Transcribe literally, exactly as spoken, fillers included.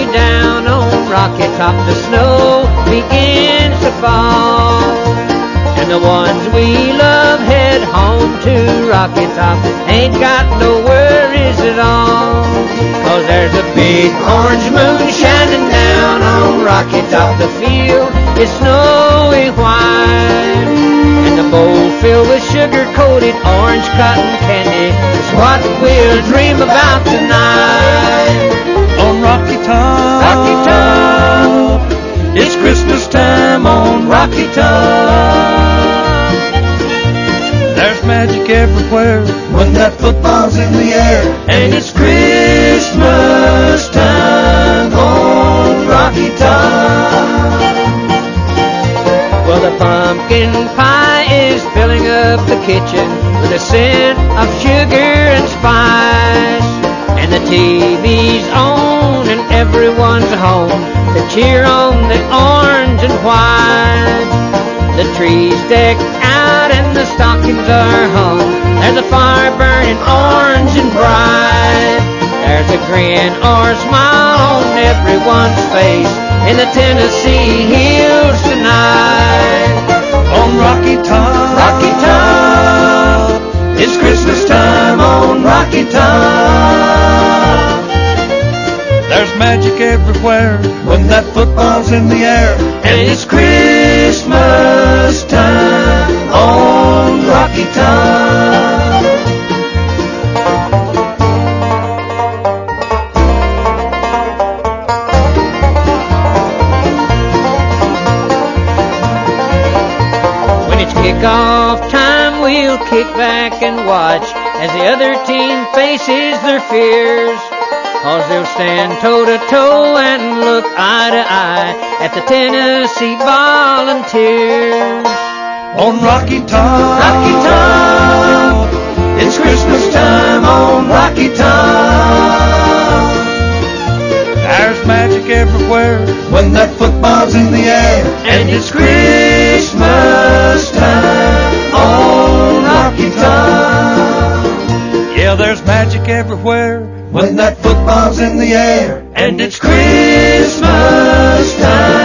down on Rocky Top, the snow begins to fall. And the ones we love head home to Rocky Top, ain't got no worries at all. Cause there's a big orange moon shining down on Rocky Top. The field is snowy white, and the bowl filled with sugar-coated orange cotton candy is what we'll dream about tonight. On Rocky Top, Rocky Top, it's Christmas time on Rocky Top. There's magic everywhere when that football's in the air, and it's Christmas time on Rocky Top. Well, the pumpkin pie is filling up the kitchen with a scent of sugar and spice. And the T V's on and everyone's home to cheer on the orange and white. The tree's decked out and the stockings are hung. There's a fire burning orange and bright. There's a grin or a smile on everyone's face in the Tennessee hills tonight. On Rocky Top, Rocky Top, it's Christmas time on Rocky Top. There's magic everywhere when that football's in the air, and it's Christmas time on Rocky Top. When it's kickoff time, we'll kick back and watch as the other team faces their fears. Cause they'll stand toe-to-toe and look eye to eye at the Tennessee Volunteers. On Rocky Top, Rocky Top, it's Christmas time on Rocky Top. There's magic everywhere when that football's in the air, and it's Christmas time on Rocky Top. Yeah, there's magic everywhere when that football's in the air, and it's Christmas time